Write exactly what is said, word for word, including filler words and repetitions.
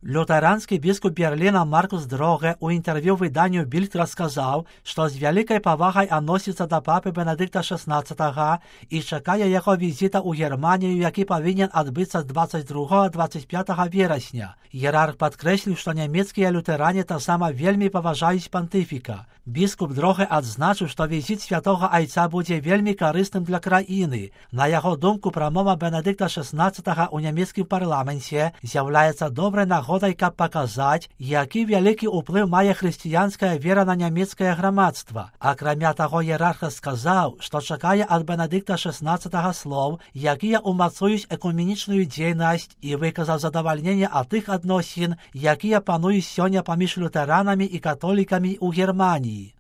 Лютеранский бискуп Берлина Маркус Дроге у интервью выданию Bild рассказал, что с великой повагой относится до папы Бенедикта шестнадцатого и чекає его визита у Германию, який повинен отбыться двадцать другого - двадцать пятого вересня. Иерарх подкреслил, что немецкие лютеране так само вельми поважают понтифика. Бискуп Дроге отзначил, что визит святого Отца будет вельми корыстным для краины. На его думку, промова Бенедикта шестнадцатого у немецким парламенте является доброй нагодой, как показать, який великий уплыв має христианская вера на немецкое громадство. А кроме того, иерарх сказал, что чекає от Бенедикта шестнадцатого слов, якие умацують екуменічную деятельность, и выказал задовольнение от их относин, якие панують сьогодні поміж лютеранами и католиками у Германии.